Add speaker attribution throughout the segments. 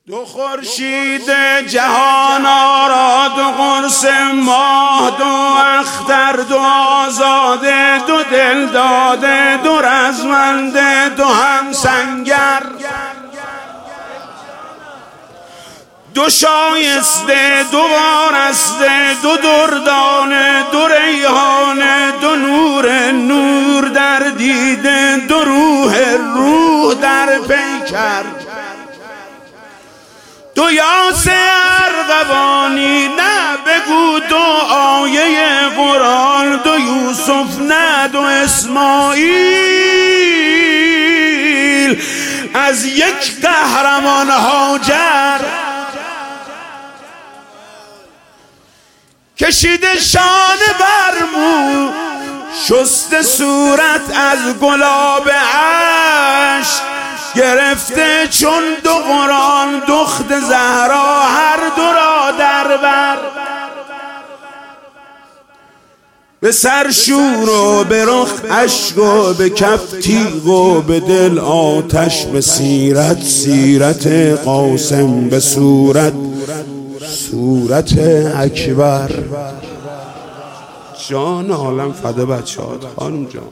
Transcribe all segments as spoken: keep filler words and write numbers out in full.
Speaker 1: دو خورشید جهان آرا، دو قرص ماه، دو اختر، دو آزاده، دو دل داده، دو رزمنده، دو هم سنگر، دو شایسته، دو وارسته، دو دردانه، دو ریحانه، دو نور نور در دیده، دو روح روح در پیکر، دو یاس ارغوانی، نه بگو دو آیه قرآن، دو یوسف، نه دو اسماعیل، از یک قهرمان هاجر، کشیده شانه بر مو، شسته صورت از گلاب عشق، گرفته چون دو قرآن دخت زهرا هر دو را در بر، به سر شور و به رخ اشک و به کف تیغ و به دل آتش، به سیرت سیرت قاسم، به صورت صورت اکبر. جان عالم فدا بچه‌هات خانم جان.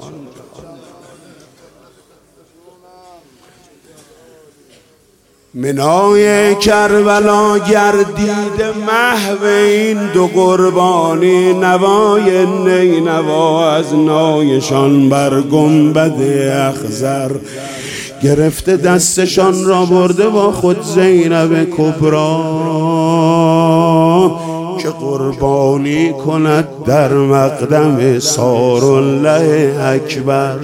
Speaker 1: منای کربلا گردیده محو این دو قربانی، نوای نینوا از نایشان بر گنبد اخضر، گرفته دستشان را برده با خود زینب کبری، که قربانی کند در مقدم سارالله اکبر.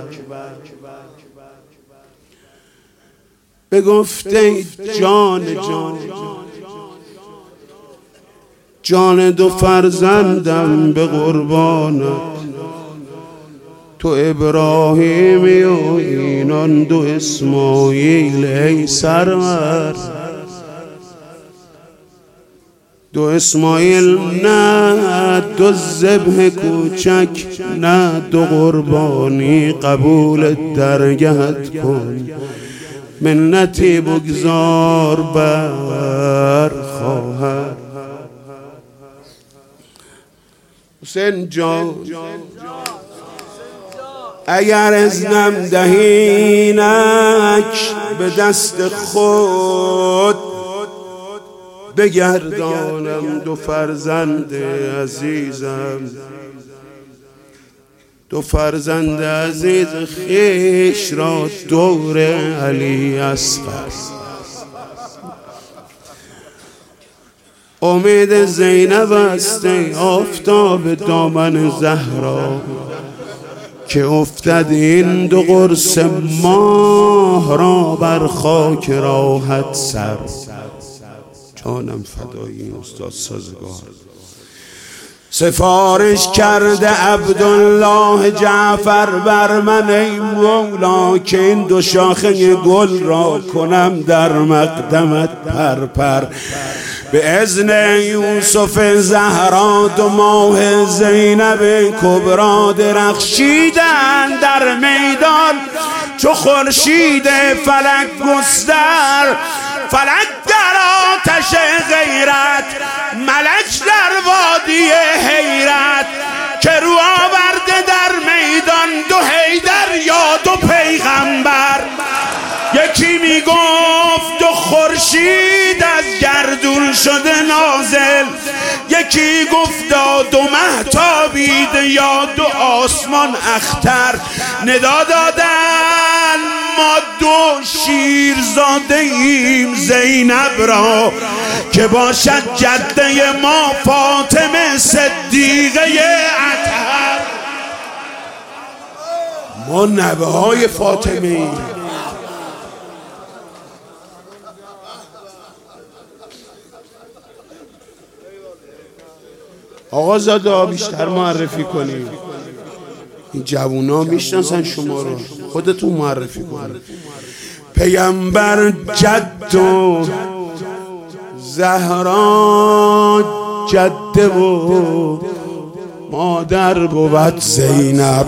Speaker 1: بگفته جان جان جان دو فرزندم به قربانت، تو ابراهیمی و اینان دو اسماعیل ای سرور، دو اسماعیل نه دو ذبح کوچک، نه دو قربانی قبول درگهت کن، منتی بگذار بر خواهر. حسین جان اگر ازنم دهینک به دست خود، بگردانم دو فرزند عزیزم، دو فرزند عزیز خیش را دور علی اصغر. امید زینب است ای آفتاب دامن زهرا، که افتد این دو قرص ماه را بر خاک راحت سر. جانم فدای این استاد سازگار. سفارش کرده عبدالله جعفر بر من ای مولا، که این دو شاخه گل را کنم در مقدمت پرپر، به اذن یوسف زهرا دو ماه زینب کبری درخشیدن در میدان، چو خورشید فلک گستر، فلک در آتش غیرت، ملک در وادی حیرت، که رو آورده در میدان دو حیدر یا دو پیغمبر. یکی میگفت دو خورشید از گردون شده نازل، یکی گفتا دو مهتابید یا دو آسمان اختر، ندا دادن ما دو شیر زاده ایم زینب را، که باشد جده ما فاطمه صدیقه اطهر. ما نوه های فاطمه ایم. آقا زاده بیشتر معرفی کنیم، این جوونا میشناسن شما رو، خودتون معرفی کنید. پیامبر جد و زهرا جده و مادر بود زینب،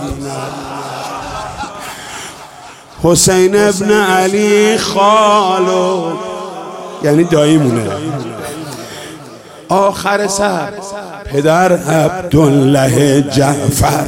Speaker 1: حسین ابن علی خالو یعنی داییمونه. آخر سر پدر عبدالله جعفر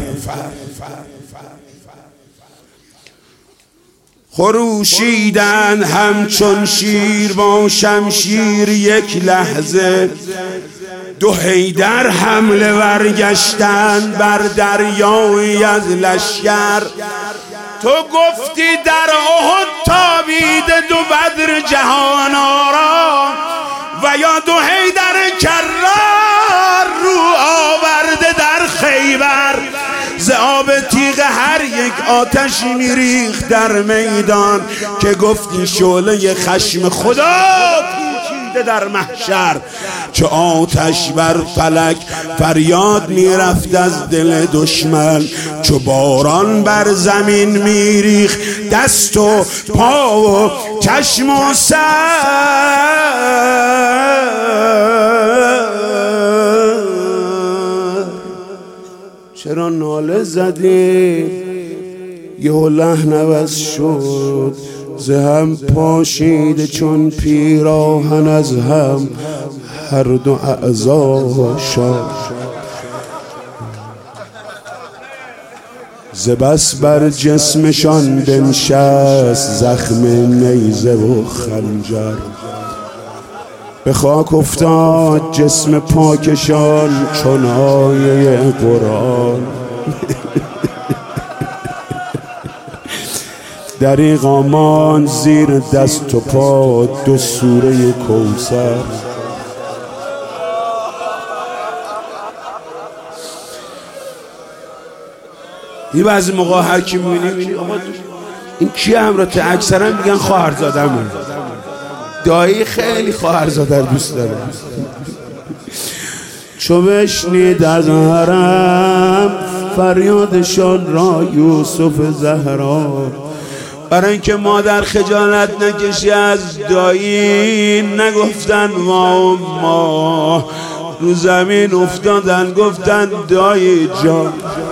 Speaker 1: خروشیدن همچون شیر با شمشیر، یک لحظه دو حیدر حمله ورگشتن بر دریای از لشکر. تو گفتی در احد تابیده دو بدر جهان آرا، و یا دو حیدر کرار رو آورده در خیبر. ز آب تیغ هر یک آتش میریخت در میدان، که گفتی شعله خشم خدا پیچیده در محشر. چو آتش بر فلک فریاد میرفت از دل دشمن، چو باران بر زمین میریخت دست و پا و چشم و سر. چرا ناله زدی یه لحن عوض شد، ز هم پاشیده چون پیراهن از هم هر دو اعضا شد. ز بس بر جسمشان بنشست زخم نیزه و خنجر، به خاک افتاد جسم پاکشان چون آیه قرآن. دریغا ماند زیر دست و پا دو سوره کوثر. این بعضی موقع هر کی می‌بینی آقا این کی همراته، اکثرا میگن خواهرزاده‌مه. دایی خیلی خواهرزاده دوست داره. چو بشنید از حرم فریادشان را یوسف زهرا، برای اینکه مادر خجالت نکشی از دایی، نگفتن ما ما رو زمین افتادن گفتن دایی جان.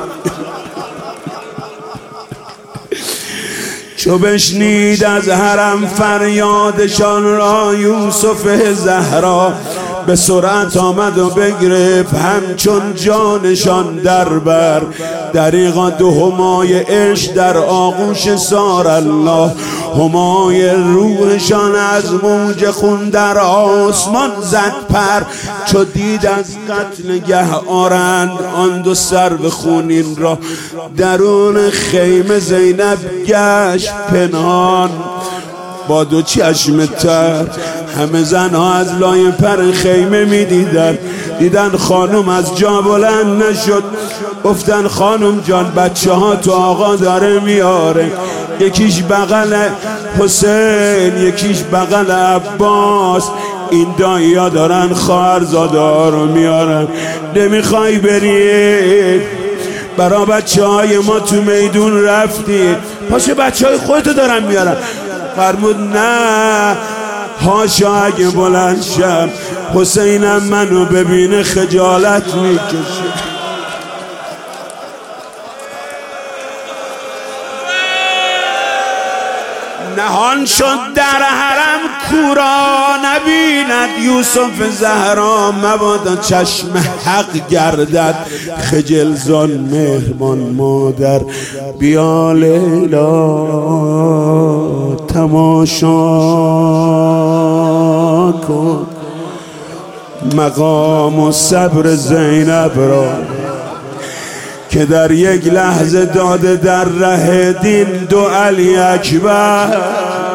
Speaker 1: چو بشنید از حرم فریادشان را یوسف زهرا، به سرعت آمد و بگرفت همچون جانشان در بر. دریغا دو همای عشق در آغوش سار الله، همای روحشان از موج خون در آسمان زد پر. چو دید از قتل گه آرند آن دو سرو خونین را، درون خیمه زینب گشت پنهان با دو چشم تر. همه زنها از لای پر خیمه می دیدن، دیدن خانم از جا بلند نشد. گفتن خانم جان بچه ها تو آقا داره میاره، یکیش بغل حسین یکیش بغل عباس، این دایی ها دارن خواهرزاده ها رو میارن. نمیخوای بری؟ برا بچه های ما تو میدون رفتی، پاشه بچه های خودتو دارن میارن. فرمود نه هاشا اگه بلند شم حسینم منو ببینه خجالت میکشه. نهان شد در حرم کورا نبیند یوسف زهرا، مبادا چشم حق گردد خجل زان مهربان مادر. بیا لیلا تماشا کن مقام و صبر زینب را، که در یک لحظه داده در ره دین دو علی اکبر.